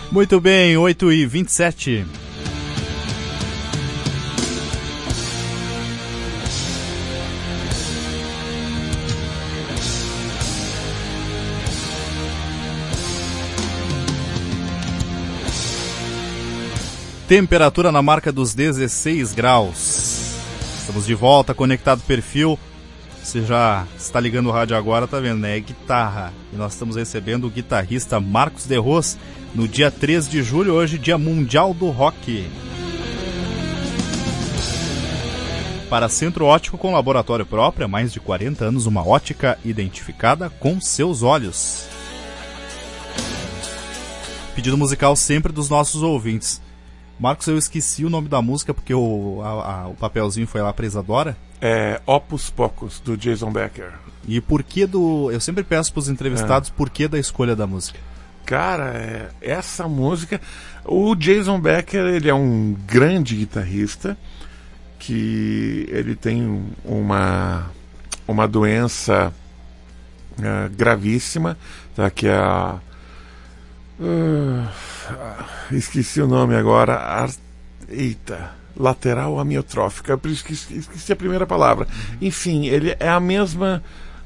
Muito bem, 8h27. Temperatura na marca dos 16 graus. Estamos de volta, conectado perfil. Você já está ligando o rádio agora, tá vendo, né? É guitarra. E nós estamos recebendo o guitarrista Marcos de Ros no dia 3 de julho, hoje, Dia Mundial do Rock. Para Centro Óptico com laboratório próprio, há mais de 40 anos, uma ótica identificada com seus olhos. Pedido musical sempre dos nossos ouvintes. Marcos, eu esqueci o nome da música porque o papelzinho foi lá pra Isadora. É Opus Pocus, do Jason Becker. E por que do... Eu sempre peço pros entrevistados por que da escolha da música. Cara, essa música... O Jason Becker, ele é um grande guitarrista que ele tem uma doença gravíssima, tá? Que é a... esqueci o nome agora. Lateral amiotrófica. Esqueci a primeira palavra. Enfim, ele é a mesma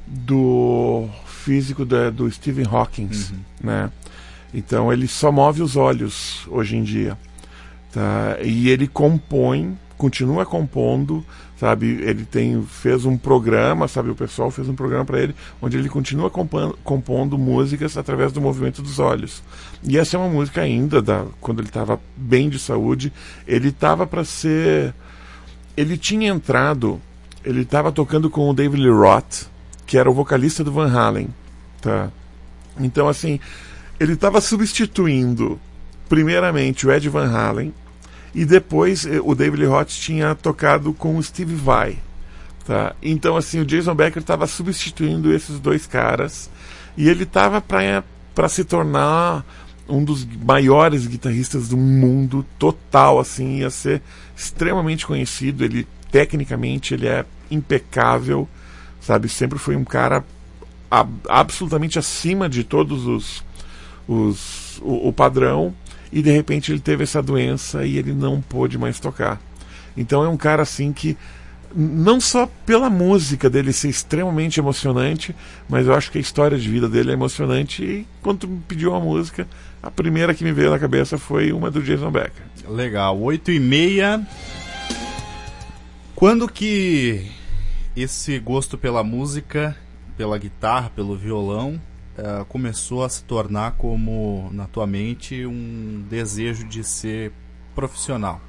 do físico do Stephen Hawking, né? Então ele só move os olhos hoje em dia, tá? E ele compõe, continua compondo, sabe? Ele fez um programa, sabe? O pessoal fez um programa para ele, onde ele continua compondo músicas através do movimento dos olhos. E essa é uma música ainda, quando ele estava bem de saúde. Ele estava para ser... Ele tinha entrado... Ele estava tocando com o David Lee Roth, que era o vocalista do Van Halen, tá? Então, assim, ele estava substituindo, primeiramente, o Ed Van Halen, e depois o David Lee Roth tinha tocado com o Steve Vai, tá? Então, assim, o Jason Becker estava substituindo esses dois caras, e ele estava para se tornar um dos maiores guitarristas do mundo total, assim, ia ser extremamente conhecido. Ele, tecnicamente, ele é impecável, sabe? Sempre foi um cara absolutamente acima de todos o padrão, e de repente ele teve essa doença e ele não pôde mais tocar. Então é um cara assim que, não só pela música dele ser extremamente emocionante, mas eu acho que a história de vida dele é emocionante. E quando tu me pediu uma música, a primeira que me veio na cabeça foi uma do Jason Becker. Legal, 8h30. Quando que esse gosto pela música, pela guitarra, pelo violão, começou a se tornar, como na tua mente, um desejo de ser profissional?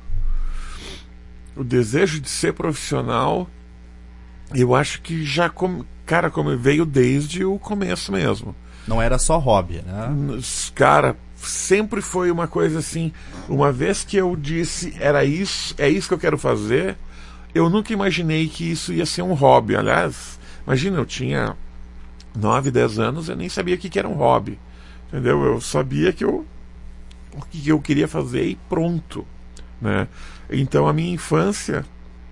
O desejo de ser profissional, eu acho que já como veio desde o começo mesmo. Não era só hobby, né? Cara, sempre foi uma coisa assim. Uma vez que eu disse, é isso que eu quero fazer, eu nunca imaginei que isso ia ser um hobby. Aliás, imagina, eu tinha 9, 10 anos, eu nem sabia o que era um hobby, entendeu? Eu sabia o que eu queria fazer e pronto, né? Então a minha infância,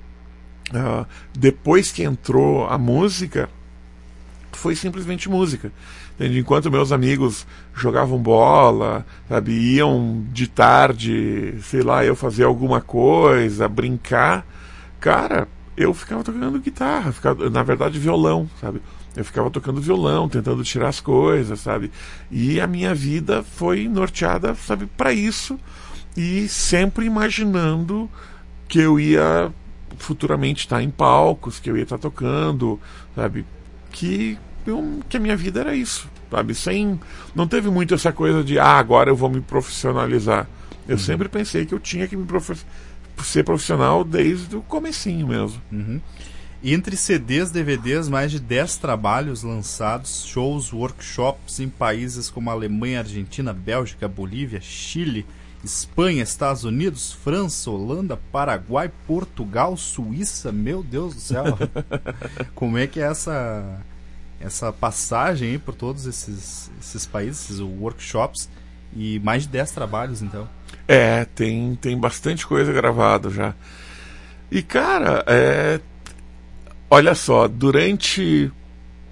depois que entrou a música, foi simplesmente música, entende? Enquanto meus amigos jogavam bola, sabe, iam de tarde, sei lá, eu fazia alguma coisa, brincar, cara, eu ficava tocando guitarra, na verdade violão, sabe? Eu ficava tocando violão, tentando tirar as coisas, sabe? E a minha vida foi norteada, sabe, para isso. E sempre imaginando que eu ia futuramente estar em palcos, que eu ia estar tocando, sabe? Que a minha vida era isso, sabe? Não teve muito essa coisa de, agora eu vou me profissionalizar. Eu sempre pensei que eu tinha que ser profissional desde o comecinho mesmo. Uhum. Entre CDs, DVDs, mais de 10 trabalhos lançados, shows, workshops em países como Alemanha, Argentina, Bélgica, Bolívia, Chile, Espanha, Estados Unidos, França, Holanda, Paraguai, Portugal, Suíça. Meu Deus do céu! Como é que é essa passagem aí por todos esses países, esses workshops, e mais de 10 trabalhos, então? Tem bastante coisa gravada já. E, cara, olha só, durante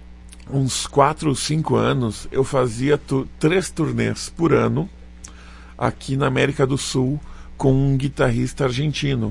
uns 4 ou 5 anos eu fazia 3 turnês por ano, aqui na América do Sul com um guitarrista argentino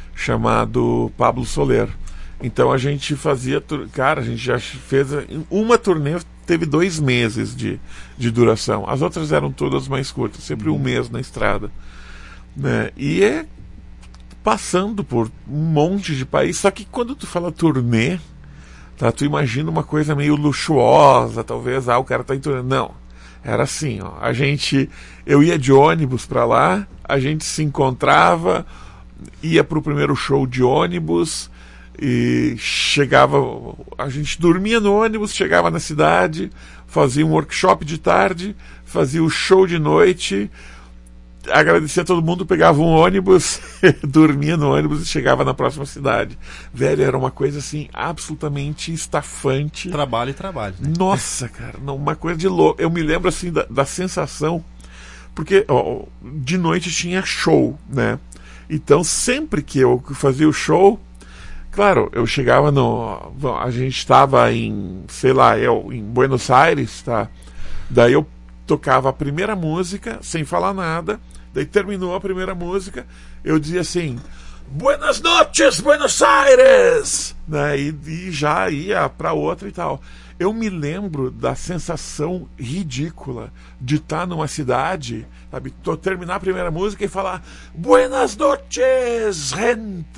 chamado Pablo Soler. Então a gente fazia... Cara, a gente já fez... Uma turnê teve 2 meses de duração. As outras eram todas mais curtas. Sempre 1 mês na estrada. Né? E é passando por um monte de país. Só que quando tu fala turnê, tá, tu imagina uma coisa meio luxuosa. Talvez, o cara tá em turnê. Não. Era assim, ó. Eu ia de ônibus pra lá. A gente se encontrava, ia pro primeiro show de ônibus... E chegava, a gente dormia no ônibus, chegava na cidade, fazia um workshop de tarde, fazia o show de noite, agradecia a todo mundo, pegava um ônibus, dormia no ônibus e chegava na próxima cidade. Velho, era uma coisa assim, absolutamente estafante. Trabalho e trabalho. Né? Nossa, cara, uma coisa de louco. Eu me lembro assim da sensação, porque de noite tinha show, né? Então sempre que eu fazia o show, claro, eu chegava a gente estava em, sei lá, em Buenos Aires, tá? Daí eu tocava a primeira música, sem falar nada. Daí terminou a primeira música, eu dizia assim: Buenas noches, Buenos Aires! Né? E já ia para outra e tal. Eu me lembro da sensação ridícula de estar numa cidade, sabe, terminar a primeira música e falar Buenas noches, gente!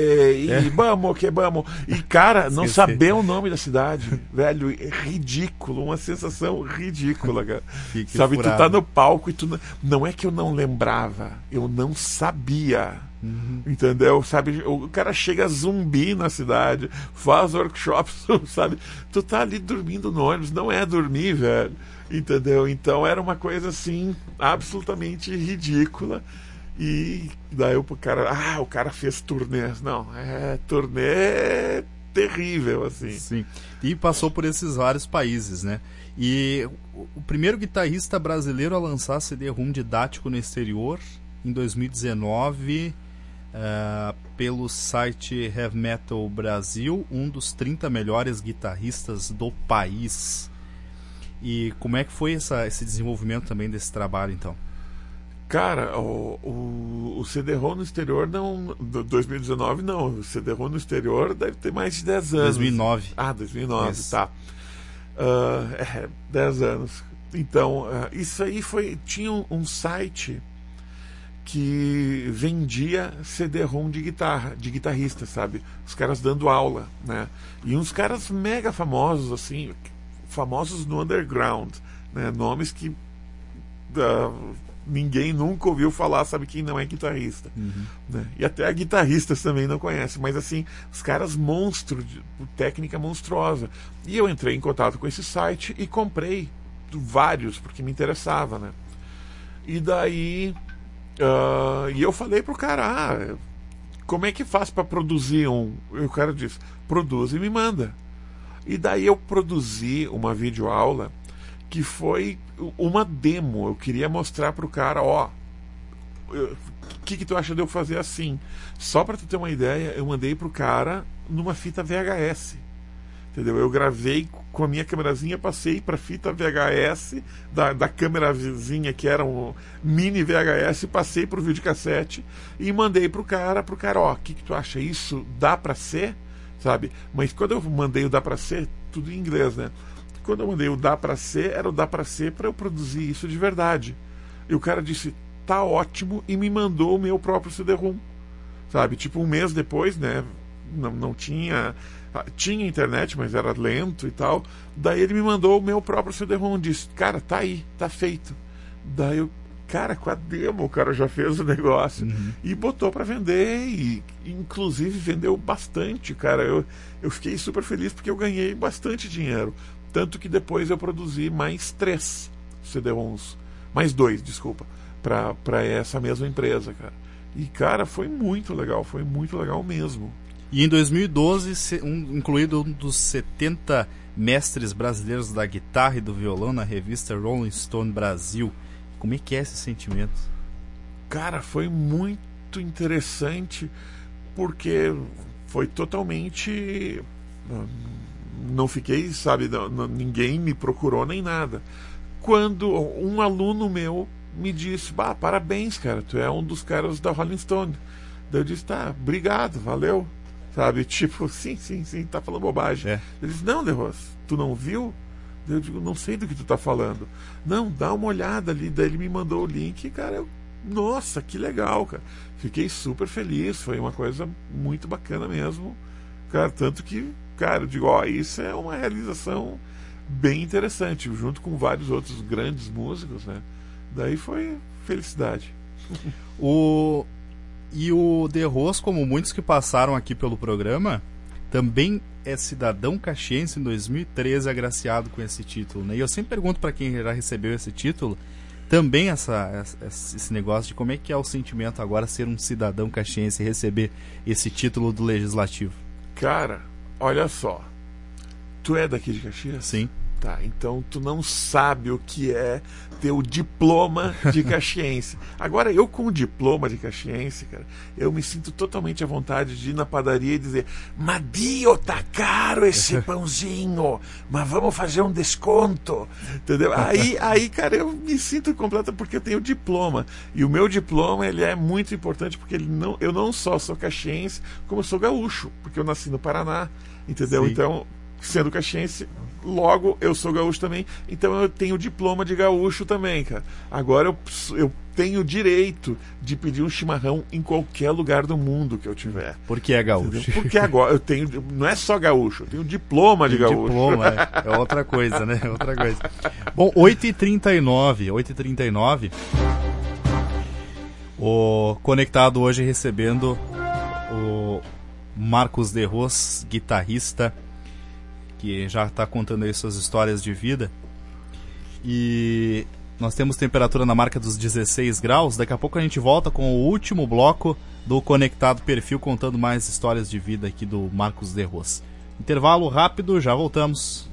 E vamos que vamos! E, cara, não saber o nome da cidade, velho, é ridículo, uma sensação ridícula, cara. Sabe, furado. Tu tá no palco e tu não é que eu não lembrava, eu não sabia. Entendeu? Sabe, o cara chega zumbi na cidade, faz workshops, sabe? Tu tá ali dormindo no ônibus, não é dormir, velho. Entendeu? Então era uma coisa assim, absolutamente ridícula. E daí o cara fez turnês. Não, turnê terrível, assim. Sim. E passou por esses vários países, né? E o primeiro guitarrista brasileiro a lançar CD-ROM didático no exterior, em 2019... pelo site Heavy Metal Brasil, um dos 30 melhores guitarristas do país. E como é que foi esse desenvolvimento também desse trabalho, então? Cara, o CD-ROM no exterior não... 2019 não, o CD-ROM no exterior deve ter mais de 10 anos. 2009. 2009, isso. Tá. 10 anos. Então, isso aí tinha um site que vendia CD-ROM de guitarra, de guitarrista, sabe? Os caras dando aula, né? E uns caras mega famosos, assim, famosos no underground, né? Nomes que ninguém nunca ouviu falar, sabe, quem não é guitarrista. Né? E até guitarristas também não conhecem, mas assim, os caras monstros, técnica monstruosa. E eu entrei em contato com esse site e comprei vários, porque me interessava, né? E daí... e eu falei pro cara, como é que faz para produzir um? E o cara disse, produz e me manda. E daí eu produzi uma videoaula que foi uma demo. Eu queria mostrar pro cara, o que tu acha de eu fazer assim? Só para tu ter uma ideia, eu mandei pro cara numa fita VHS. Entendeu? Eu gravei com a minha câmerazinha, passei para fita VHS da câmerazinha, que era um mini VHS, passei para o videocassete e mandei pro cara, o que tu acha? Isso dá para ser? Sabe? Mas quando eu mandei o dá para ser, tudo em inglês, né? Quando eu mandei o dá para ser, era o dá para ser para eu produzir isso de verdade. E o cara disse, tá ótimo, e me mandou o meu próprio CD-ROM. Sabe? Tipo, um mês depois, né? Não tinha... Tinha internet, mas era lento e tal. Daí ele me mandou o meu próprio CD-ROM. Disse, cara, tá aí, tá feito. Daí eu, cara, com a demo o cara já fez o negócio. E botou pra vender. E inclusive vendeu bastante, cara. Eu fiquei super feliz porque eu ganhei bastante dinheiro. Tanto que depois eu produzi mais 3 CD-ROMs. Mais 2, desculpa. Pra essa mesma empresa, cara. E, cara, foi muito legal mesmo. E em 2012, incluído um dos 70 mestres brasileiros da guitarra e do violão na revista Rolling Stone Brasil. Como é que é esse sentimento? Cara, foi muito interessante, porque foi totalmente... Não fiquei, sabe, ninguém me procurou nem nada. Quando um aluno meu me disse, parabéns, cara, tu é um dos caras da Rolling Stone. Daí eu disse, tá, obrigado, valeu. Sabe, tipo, sim, tá falando bobagem. Ele disse, não, De Ros, tu não viu? Daí eu digo, não sei do que tu tá falando. Não, dá uma olhada ali. Daí ele me mandou o link e, cara, nossa, que legal, cara. Fiquei super feliz, foi uma coisa muito bacana mesmo. Cara, tanto que, cara, eu digo, isso é uma realização bem interessante, junto com vários outros grandes músicos, né? Daí foi felicidade. E o De Ros, como muitos que passaram aqui pelo programa, também é cidadão caxiense em 2013, agraciado com esse título, né? E eu sempre pergunto para quem já recebeu esse título, também esse negócio de como é que é o sentimento agora ser um cidadão caxiense e receber esse título do Legislativo. Cara, olha só, tu é daqui de Caxias? Sim. Tá, então tu não sabe o que é ter o diploma de caxiense. Agora, eu com o diploma de caxiense, cara, eu me sinto totalmente à vontade de ir na padaria e dizer, Madio, tá caro esse pãozinho, mas vamos fazer um desconto, entendeu? Aí, cara, eu me sinto completa porque eu tenho o diploma. E o meu diploma, ele é muito importante porque eu não só sou caxiense, como eu sou gaúcho, porque eu nasci no Paraná, entendeu? Sim. Então, sendo caxiense, logo eu sou gaúcho também, então eu tenho diploma de gaúcho também, cara. Agora eu tenho o direito de pedir um chimarrão em qualquer lugar do mundo que eu tiver. Porque é gaúcho. Entendeu? Porque agora eu tenho, não é só gaúcho, eu tenho diploma de gaúcho. Diploma, é outra coisa, né? Outra coisa. Bom, 8h39, o Conectado hoje recebendo o Marcos De Ros, guitarrista, que já está contando aí suas histórias de vida. E nós temos temperatura na marca dos 16 graus. Daqui a pouco a gente volta com o último bloco do Conectado Perfil, contando mais histórias de vida aqui do Marcos De Ros. Intervalo rápido, já voltamos.